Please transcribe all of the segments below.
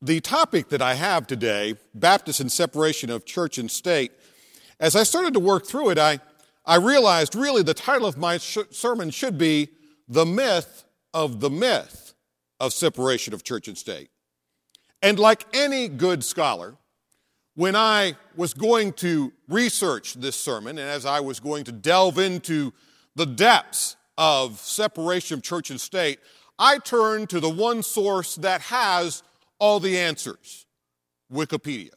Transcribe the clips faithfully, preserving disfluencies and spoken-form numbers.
the topic that I have today, Baptist and separation of church and state, as I started to work through it, I, I realized really the title of my sh- sermon should be The Myth of the Myth of Separation of Church and State. And like any good scholar, when I was going to research this sermon and as I was going to delve into the depths of separation of church and state, I turned to the one source that has all the answers, Wikipedia.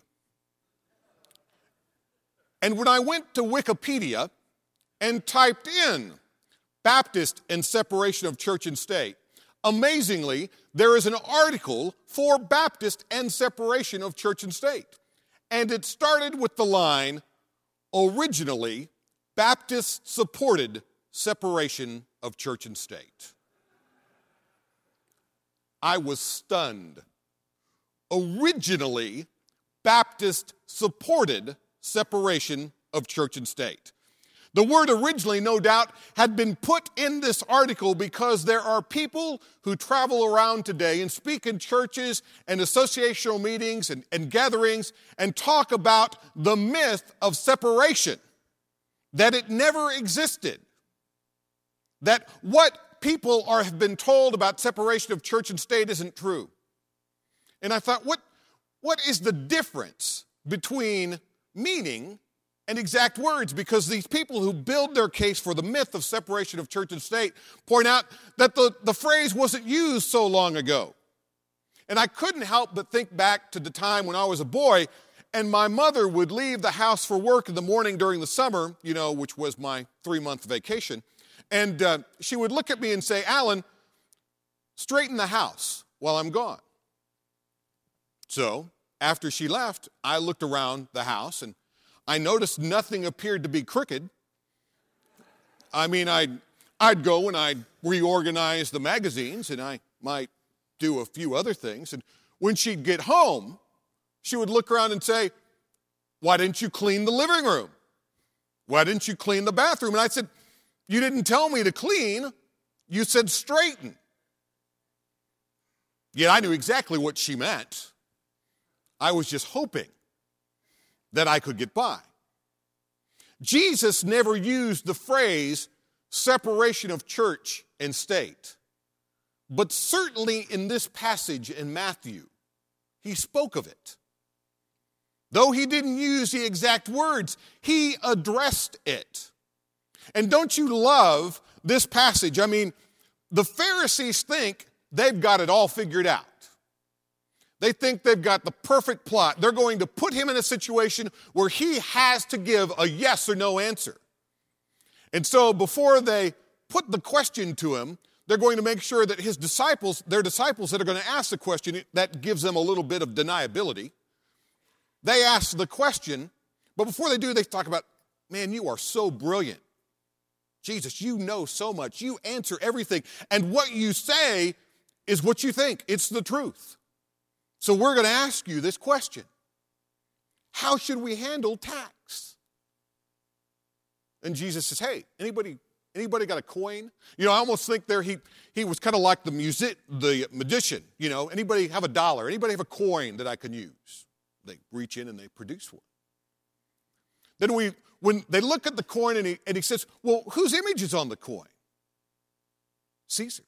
And when I went to Wikipedia and typed in Baptist and separation of church and state, amazingly, there is an article for Baptist and separation of church and state. And it started with the line, originally, Baptists supported separation of church and state. I was stunned. Originally, Baptists supported separation of church and state. The word originally, no doubt, had been put in this article because there are people who travel around today and speak in churches and associational meetings and, and gatherings and talk about the myth of separation, that it never existed, that what people are, have been told about separation of church and state isn't true. And I thought, what, what is the difference between meaning and exact words? Because these people who build their case for the myth of separation of church and state point out that the, the phrase wasn't used so long ago. And I couldn't help but think back to the time when I was a boy and my mother would leave the house for work in the morning during the summer, you know, which was my three-month vacation. And uh, she would look at me and say, Alan, straighten the house while I'm gone. So after she left, I looked around the house and I noticed nothing appeared to be crooked. I mean, I'd, I'd go and I'd reorganize the magazines and I might do a few other things. And when she'd get home, she would look around and say, why didn't you clean the living room? Why didn't you clean the bathroom? And I said, you didn't tell me to clean. You said straighten. Yet I knew exactly what she meant. I was just hoping that I could get by. Jesus never used the phrase separation of church and state. But certainly in this passage in Matthew, he spoke of it. Though he didn't use the exact words, he addressed it. And don't you love this passage? I mean, the Pharisees think they've got it all figured out. They think they've got the perfect plot. They're going to put him in a situation where he has to give a yes or no answer. And so before they put the question to him, they're going to make sure that his disciples, their disciples that are going to ask the question, that gives them a little bit of deniability. They ask the question, but before they do, they talk about, man, you are so brilliant. Jesus, you know so much. You answer everything. And what you say is what you think. It's the truth. So we're going to ask you this question. How should we handle tax? And Jesus says, hey, anybody anybody got a coin? You know, I almost think there he, he was kind of like the music, the magician. You know, anybody have a dollar? Anybody have a coin that I can use? They reach in and they produce one. Then we, when they look at the coin and he, and he says, well, whose image is on the coin? Caesar's.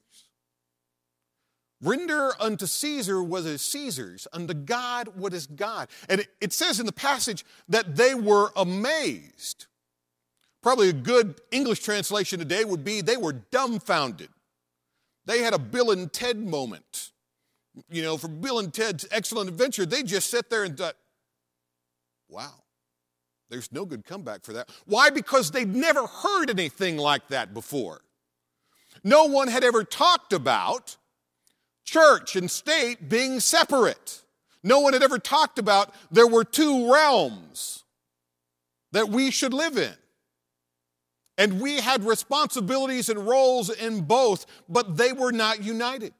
Render unto Caesar what is Caesar's, unto God what is God. And it, it says in the passage that they were amazed. Probably a good English translation today would be they were dumbfounded. They had a Bill and Ted moment. You know, for Bill and Ted's Excellent Adventure, they just sat there and thought, wow, there's no good comeback for that. Why? Because they'd never heard anything like that before. No one had ever talked about church and state being separate. No one had ever talked about there were two realms that we should live in. And we had responsibilities and roles in both, but they were not united.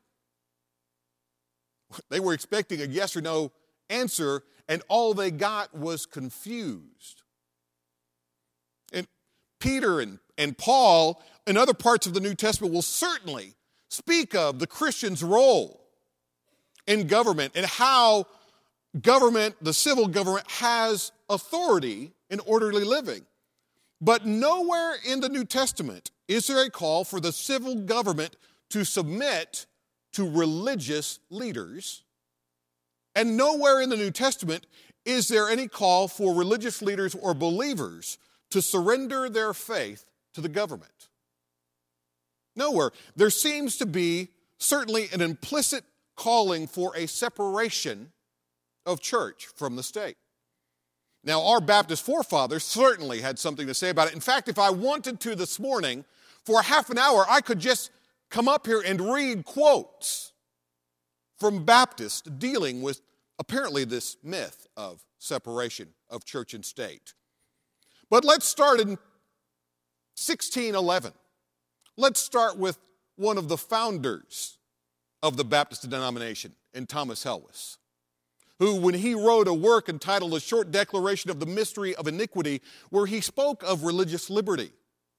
They were expecting a yes or no answer, and all they got was confused. And Peter and, and Paul and other parts of the New Testament will certainly speak of the Christian's role in government and how government, the civil government, has authority in orderly living. But nowhere in the New Testament is there a call for the civil government to submit to religious leaders. And nowhere in the New Testament is there any call for religious leaders or believers to surrender their faith to the government. Nowhere. There seems to be certainly an implicit calling for a separation of church from the state. Now, our Baptist forefathers certainly had something to say about it. In fact, if I wanted to this morning, for half an hour, I could just come up here and read quotes from Baptists dealing with apparently this myth of separation of church and state. But let's start in sixteen eleven. Let's start with one of the founders of the Baptist denomination, in Thomas Helwys, who, when he wrote a work entitled A Short Declaration of the Mystery of Iniquity, where he spoke of religious liberty,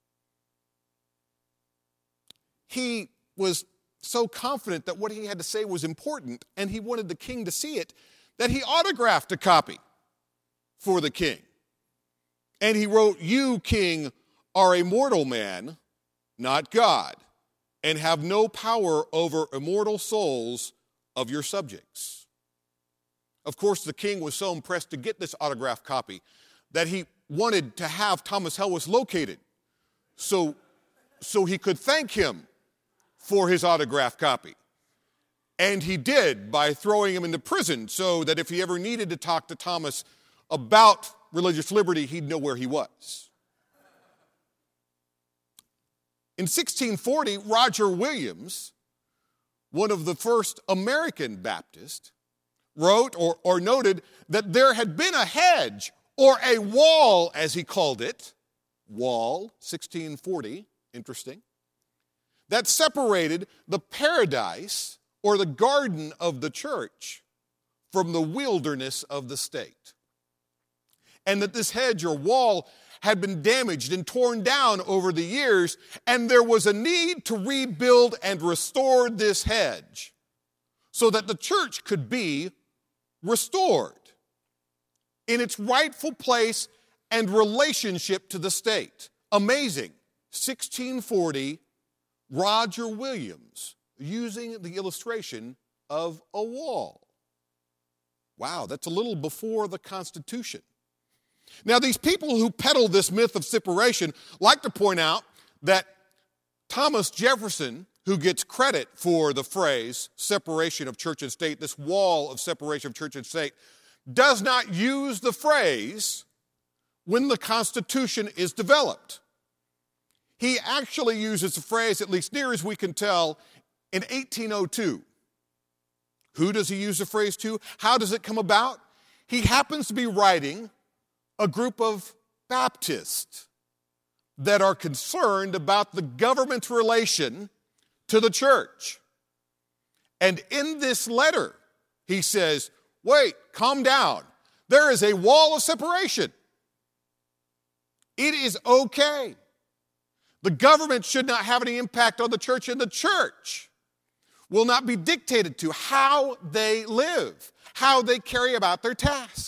he was so confident that what he had to say was important, and he wanted the king to see it, that he autographed a copy for the king. And he wrote, "You, king, are a mortal man, not God, and have no power over immortal souls of your subjects." Of course, the king was so impressed to get this autographed copy that he wanted to have Thomas Helwys located so, so he could thank him for his autographed copy. And he did by throwing him into prison so that if he ever needed to talk to Thomas about religious liberty, he'd know where he was. In sixteen forty, Roger Williams, one of the first American Baptists, wrote or, or noted that there had been a hedge or a wall, as he called it, wall, sixteen forty, interesting, that separated the paradise or the garden of the church from the wilderness of the state. And that this hedge or wall had been damaged and torn down over the years, and there was a need to rebuild and restore this hedge so that the church could be restored in its rightful place and relationship to the state. Amazing. sixteen forty, Roger Williams using the illustration of a wall. Wow, that's a little before the Constitution. Now, these people who peddle this myth of separation like to point out that Thomas Jefferson, who gets credit for the phrase separation of church and state, this wall of separation of church and state, does not use the phrase when the Constitution is developed. He actually uses the phrase, at least near as we can tell, in eighteen oh two. Who does he use the phrase to? How does it come about? He happens to be writing a group of Baptists that are concerned about the government's relation to the church. And in this letter, he says, wait, calm down. There is a wall of separation. It is okay. The government should not have any impact on the church, and the church will not be dictated to how they live, how they carry about their task.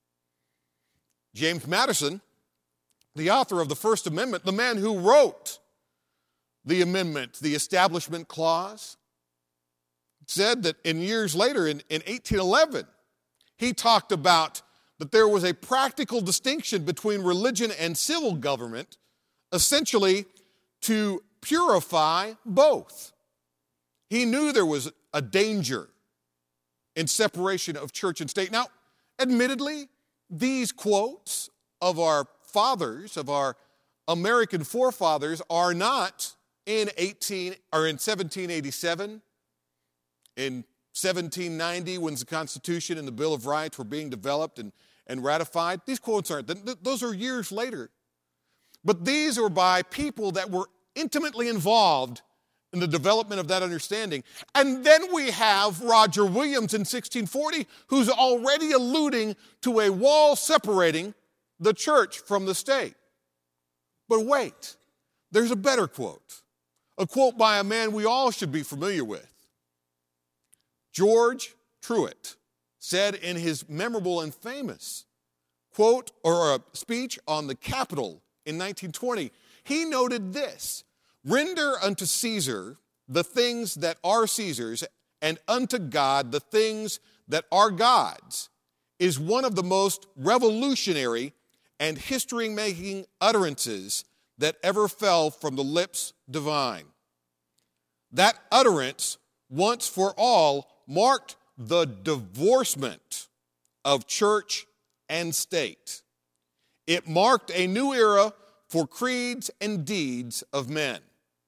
James Madison, the author of the First Amendment, the man who wrote the amendment, the Establishment Clause, said that in years later, in, in eighteen eleven, he talked about that there was a practical distinction between religion and civil government, essentially to purify both. He knew there was a danger in separation of church and state. Now, admittedly, these quotes of our fathers, of our American forefathers, are not in eighteen or in seventeen eighty-seven, in seventeen ninety, when the Constitution and the Bill of Rights were being developed and, and ratified. These quotes aren't. Those are years later. But these are by people that were intimately involved in the development of that understanding. And then we have Roger Williams in sixteen forty, who's already alluding to a wall separating the church from the state. But wait, there's a better quote, a quote by a man we all should be familiar with, George Truett said in his memorable and famous quote or a speech on the Capitol in nineteen twenty, he noted this: "Render unto Caesar the things that are Caesar's, and unto God the things that are God's," is one of the most revolutionary and history-making utterances that ever fell from the lips divine. That utterance, once for all, marked the divorcement of church and state. It marked a new era for creeds and deeds of men.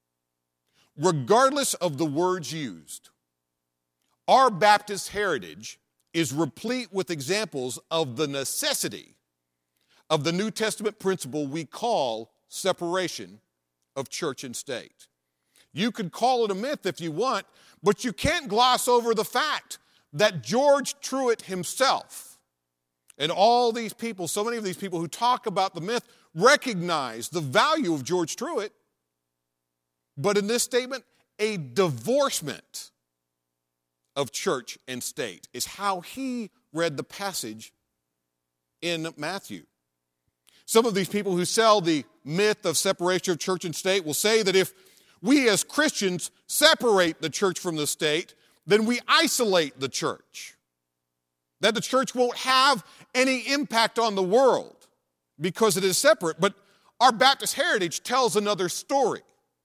Regardless of the words used, our Baptist heritage is replete with examples of the necessity of the New Testament principle we call separation of church and state. You could call it a myth if you want, but you can't gloss over the fact that George Truett himself and all these people, so many of these people who talk about the myth, recognize the value of George Truett. But in this statement, a divorcement of church and state is how he read the passage in Matthew. Some of these people who sell the myth of separation of church and state will say that if we as Christians separate the church from the state, then we isolate the church. That the church won't have any impact on the world because it is separate. But our Baptist heritage tells another story.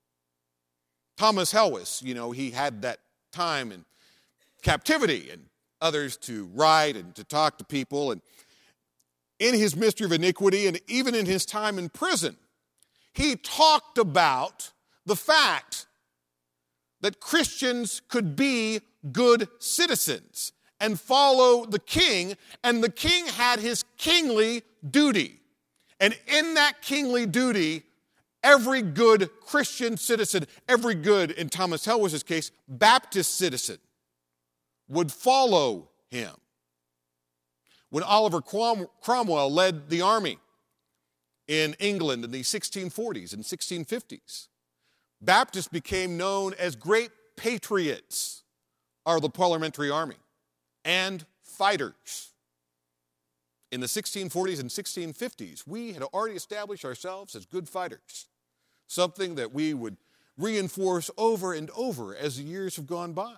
Thomas Helwys, you know, he had that time in captivity and others to write and to talk to people. And in his Mystery of Iniquity and even in his time in prison, he talked about the fact that Christians could be good citizens and follow the king, and the king had his kingly duty. And in that kingly duty, every good Christian citizen, every good, in Thomas Helwys' case, Baptist citizen, would follow him. When Oliver Cromwell led the army in England in the sixteen forties and sixteen fifties, Baptists became known as great patriots of the parliamentary army and fighters. In the sixteen forties and sixteen fifties, we had already established ourselves as good fighters, something that we would reinforce over and over as the years have gone by.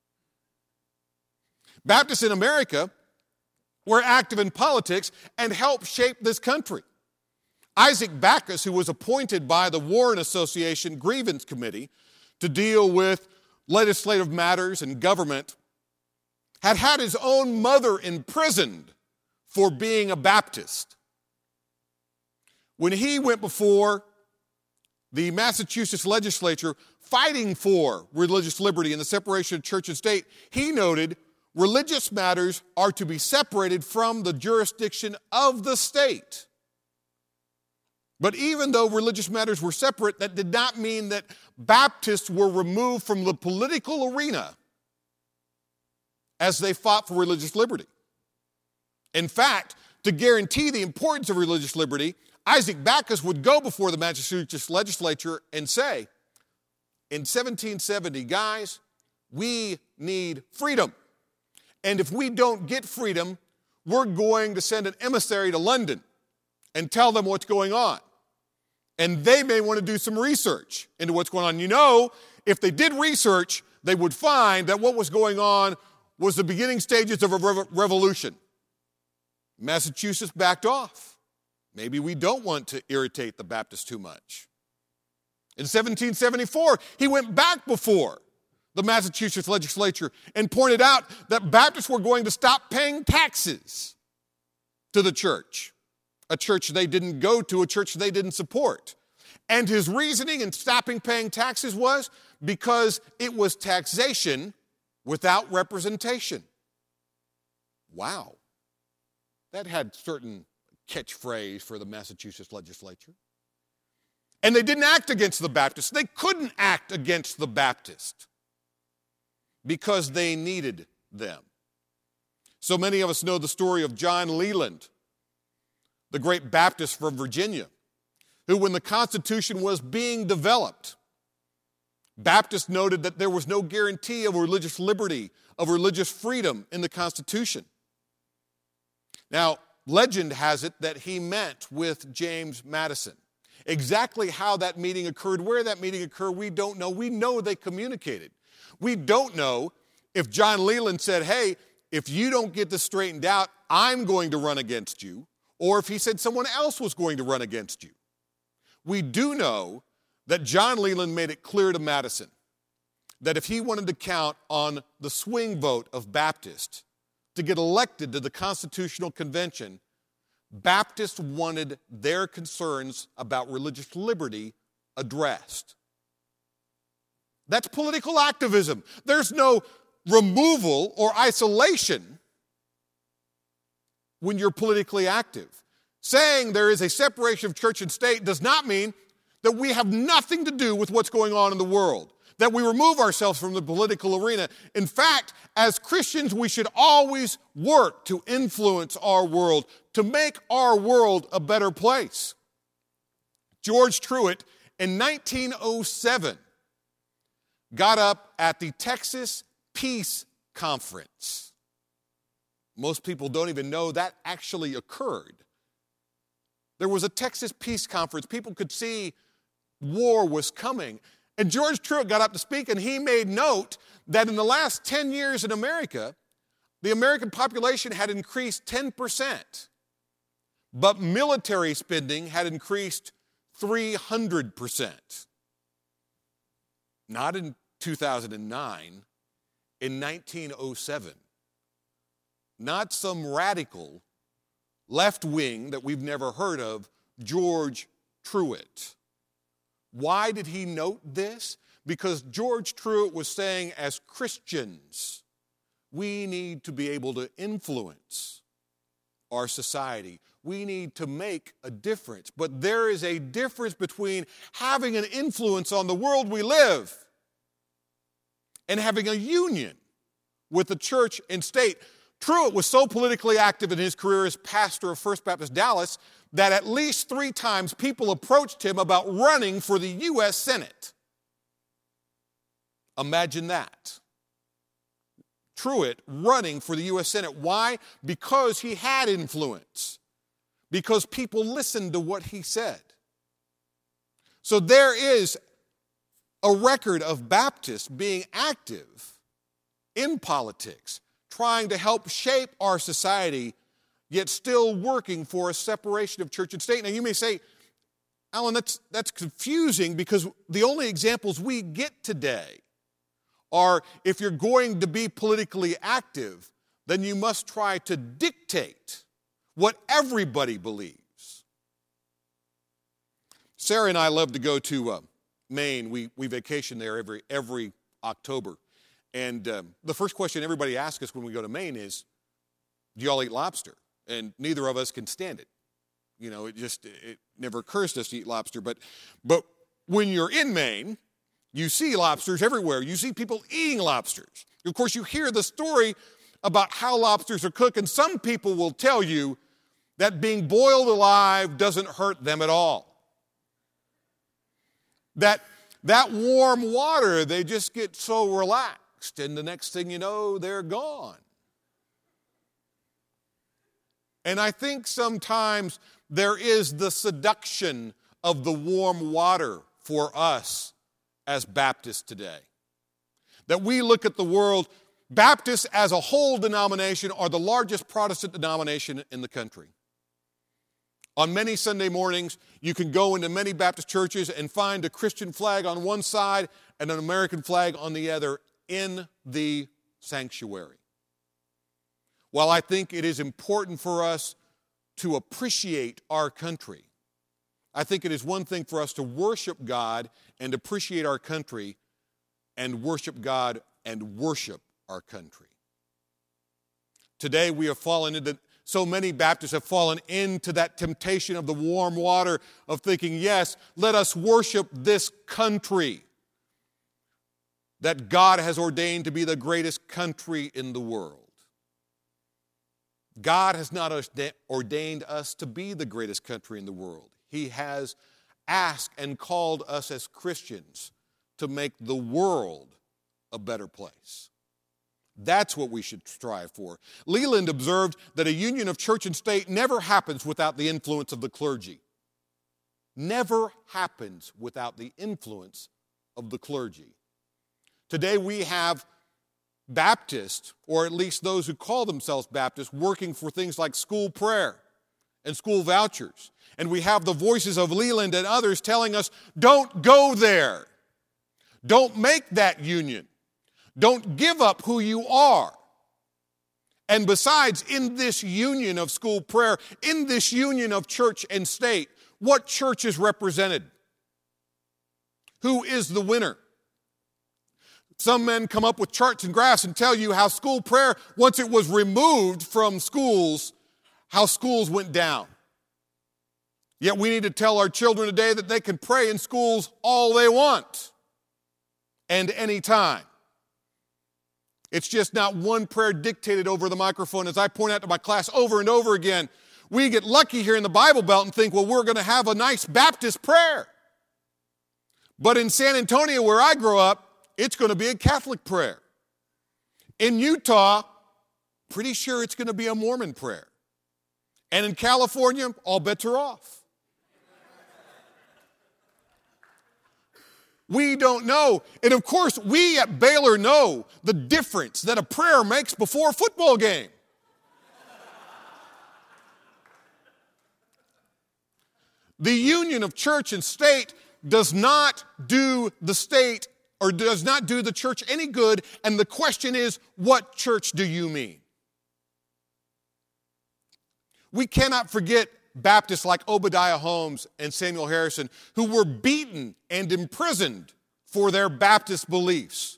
Baptists in America were active in politics and helped shape this country. Isaac Backus, who was appointed by the Warren Association Grievance Committee to deal with legislative matters and government, had had his own mother imprisoned for being a Baptist. When he went before the Massachusetts legislature fighting for religious liberty and the separation of church and state, he noted religious matters are to be separated from the jurisdiction of the state. But even though religious matters were separate, that did not mean that Baptists were removed from the political arena as they fought for religious liberty. In fact, to guarantee the importance of religious liberty, Isaac Backus would go before the Massachusetts legislature and say, in seventeen seventy, guys, we need freedom. And if we don't get freedom, we're going to send an emissary to London and tell them what's going on. And they may want to do some research into what's going on. You know, if they did research, they would find that what was going on was the beginning stages of a rev- revolution. Massachusetts backed off. Maybe we don't want to irritate the Baptists too much. In seventeen seventy-four, he went back before the Massachusetts legislature and pointed out that Baptists were going to stop paying taxes to the church, a church they didn't go to, a church they didn't support. And his reasoning in stopping paying taxes was because it was taxation without representation. Wow. That had certain catchphrase for the Massachusetts legislature. And they didn't act against the Baptists. They couldn't act against the Baptists because they needed them. So many of us know the story of John Leland, the great Baptist from Virginia, who, when the Constitution was being developed, Baptists noted that there was no guarantee of religious liberty, of religious freedom in the Constitution. Now, legend has it that he met with James Madison. Exactly how that meeting occurred, where that meeting occurred, we don't know. We know they communicated. We don't know if John Leland said, hey, if you don't get this straightened out, I'm going to run against you, or if he said someone else was going to run against you. We do know that John Leland made it clear to Madison that if he wanted to count on the swing vote of Baptists to get elected to the Constitutional Convention, Baptists wanted their concerns about religious liberty addressed. That's political activism. There's no removal or isolation when you're politically active. Saying there is a separation of church and state does not mean that we have nothing to do with what's going on in the world, that we remove ourselves from the political arena. In fact, as Christians, we should always work to influence our world, to make our world a better place. George Truett, in nineteen oh seven, got up at the Texas Peace Conference. Most people don't even know that actually occurred. There was a Texas Peace Conference. People could see war was coming. And George Truett got up to speak, and he made note that in the last ten years in America, the American population had increased ten percent, but military spending had increased three hundred percent. Not in two thousand nine, in nineteen oh seven. Not some radical left wing that we've never heard of, George Truett. Why did he note this? Because George Truett was saying, as Christians, we need to be able to influence our society. We need to make a difference. But there is a difference between having an influence on the world we live and having a union with the church and state. Truett was so politically active in his career as pastor of First Baptist Dallas that at least three times people approached him about running for the U S Senate. Imagine that. Truett running for the U S Senate. Why? Because he had influence. Because people listened to what he said. So there is a record of Baptists being active in politics, trying to help shape our society, yet still working for a separation of church and state. Now you may say, Alan, that's, that's confusing because the only examples we get today are if you're going to be politically active, then you must try to dictate what everybody believes. Sarah and I love to go to uh, Maine. We, we vacation there every, every October. And um, the first question everybody asks us when we go to Maine is, do y'all eat lobster? And neither of us can stand it. You know, it just, it never occurs to us to eat lobster. But, but when you're in Maine, you see lobsters everywhere. You see people eating lobsters. Of course, you hear the story about how lobsters are cooked, and some people will tell you that being boiled alive doesn't hurt them at all. That, that warm water, they just get so relaxed. And the next thing you know, they're gone. And I think sometimes there is the seduction of the warm water for us as Baptists today. That we look at the world, Baptists as a whole denomination are the largest Protestant denomination in the country. On many Sunday mornings, you can go into many Baptist churches and find a Christian flag on one side and an American flag on the other in the sanctuary. While I think it is important for us to appreciate our country, I think it is one thing for us to worship God and appreciate our country and worship God and worship our country. Today we have fallen into, so many Baptists have fallen into that temptation of the warm water of thinking, yes, let us worship this country that God has ordained to be the greatest country in the world. God has not ordained us to be the greatest country in the world. He has asked and called us as Christians to make the world a better place. That's what we should strive for. Leland observed that a union of church and state never happens without the influence of the clergy. Never happens without the influence of the clergy. Today we have Baptists, or at least those who call themselves Baptists, working for things like school prayer and school vouchers. And we have the voices of Leland and others telling us, don't go there. Don't make that union. Don't give up who you are. And besides, in this union of school prayer, in this union of church and state, what church is represented? Who is the winner? Some men come up with charts and graphs and tell you how school prayer, once it was removed from schools, how schools went down. Yet we need to tell our children today that they can pray in schools all they want and any time. It's just not one prayer dictated over the microphone. As I point out to my class over and over again, we get lucky here in the Bible Belt and think, well, we're going to have a nice Baptist prayer. But in San Antonio, where I grew up, it's going to be a Catholic prayer. In Utah, pretty sure it's going to be a Mormon prayer. And in California, all bets are off. We don't know. And of course, we at Baylor know the difference that a prayer makes before a football game. The union of church and state does not do the state or does not do the church any good. And the question is, what church do you mean? We cannot forget Baptists like Obadiah Holmes and Samuel Harrison, who were beaten and imprisoned for their Baptist beliefs.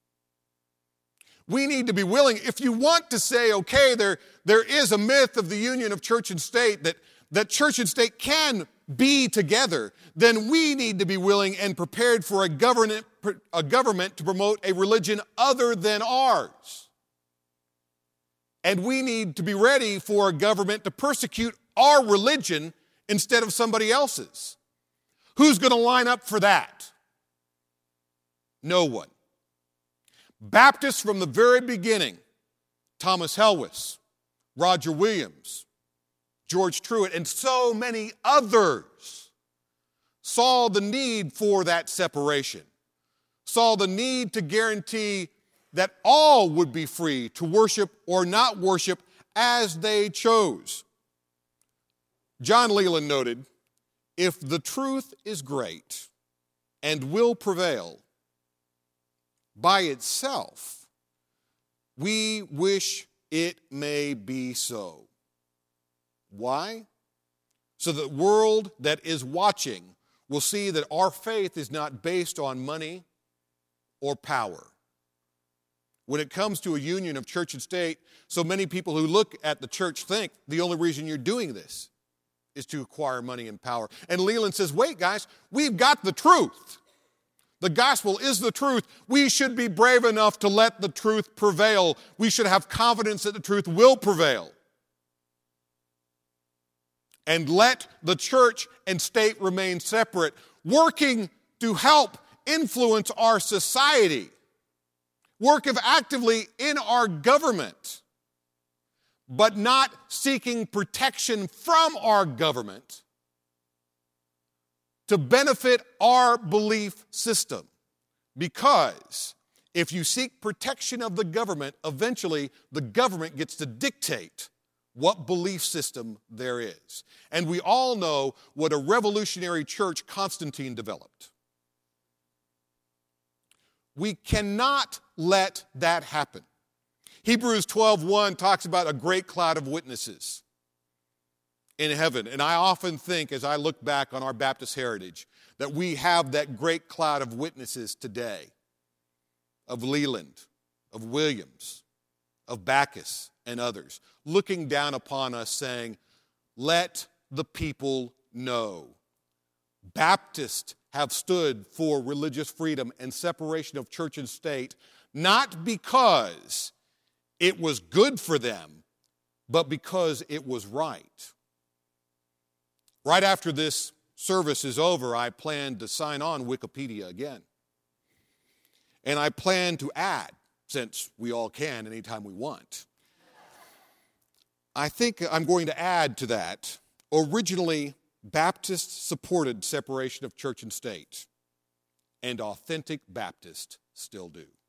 We need to be willing, if you want to say, okay, there, there is a myth of the union of church and state, that, that church and state can be together, then we need to be willing and prepared for a government, a government to promote a religion other than ours. And we need to be ready for a government to persecute our religion instead of somebody else's. Who's going to line up for that? No one. Baptists from the very beginning, Thomas Helwys, Roger Williams, George Truett, and so many others saw the need for that separation, saw the need to guarantee that all would be free to worship or not worship as they chose. John Leland noted, if the truth is great and will prevail by itself, we wish it may be so. Why? So that the world that is watching will see that our faith is not based on money or power. When it comes to a union of church and state, so many people who look at the church think the only reason you're doing this is to acquire money and power. And Leland says, wait, guys, we've got the truth. The gospel is the truth. We should be brave enough to let the truth prevail. We should have confidence that the truth will prevail. And let the church and state remain separate, working to help influence our society, work actively in our government, but not seeking protection from our government to benefit our belief system. Because if you seek protection of the government, eventually the government gets to dictate what belief system there is. And we all know what a revolutionary church Constantine developed. We cannot let that happen. Hebrews twelve one talks about a great cloud of witnesses in heaven. And I often think, as I look back on our Baptist heritage, that we have that great cloud of witnesses today, of Leland, of Williams, of Backus, and others, looking down upon us saying, let the people know. Baptists have stood for religious freedom and separation of church and state, not because it was good for them, but because it was right. Right after this service is over, I plan to sign on Wikipedia again. And I plan to add, since we all can anytime we want. I think I'm going to add to that, originally Baptists supported separation of church and state, and authentic Baptists still do.